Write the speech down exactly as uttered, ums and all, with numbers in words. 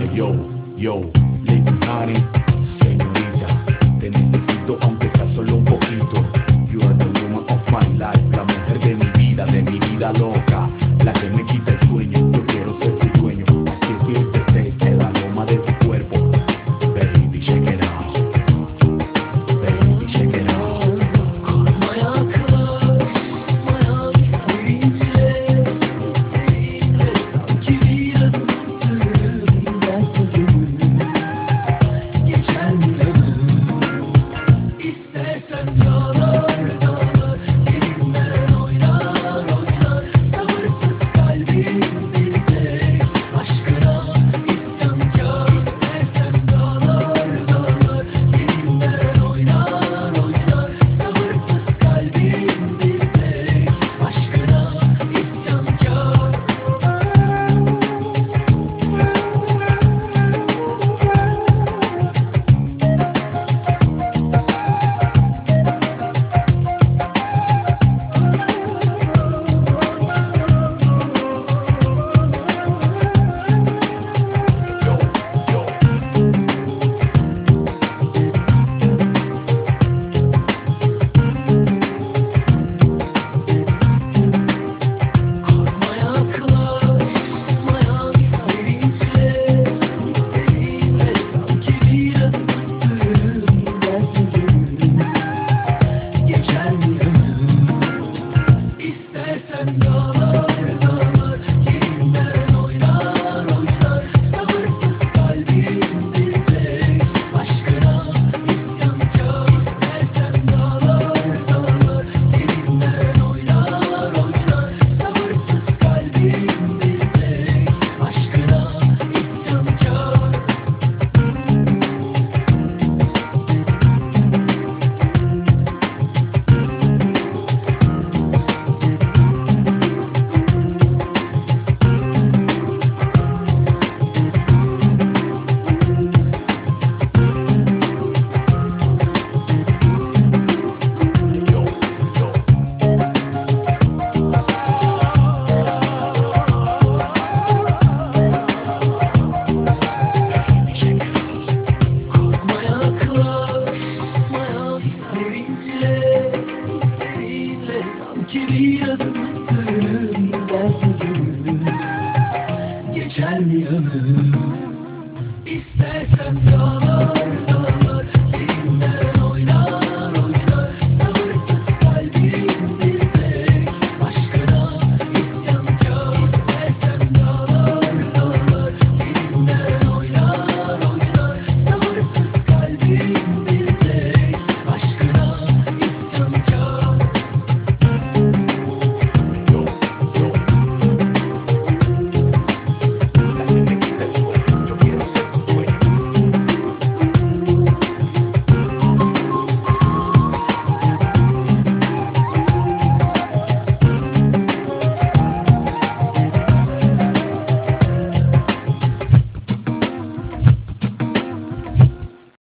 yo, yo, Lady Honey, señorita, te necesito aunque sea solo un poquito. You are the woman of my life, la mujer de mi vida, de mi vida loca, la que me quita el sueño. Yo quiero ser tu dueño. I still feel the taste, el aroma de tu cuerpo. Baby, check it out. Baby, check it out. Yaklaşmaya isteyince, isteyince sanki bir adım attım. Dersin gönlüm, geçer mi yanım? İstersen dağlar dağlar, derinden oynar oynar. Sabırsız kalbim bir tek aşkına isyankar. İstersen dağlar dağlar, derinden oynar oynar. Sabırsız kalbim bir tek aşkına isyankar. Yaklaşmaya isteyince, isteyince sanki bir adım attım. Dersin gönlüm, geçer mi yanım? İstersen dağlar dağlar, yerinden oynar oynar. Sabırsız kalbim bir tek aşkına isyankar. İstersen dağlar dağlar, yerinden oynar oynar. Sabırsız kalbim bir tek aşkına isyankar. Yo, yo. Korkma yaklaşmaya isteyince, isteyince sanki bir adım attım. Dersin gönlüm, geçer mi yanım? İster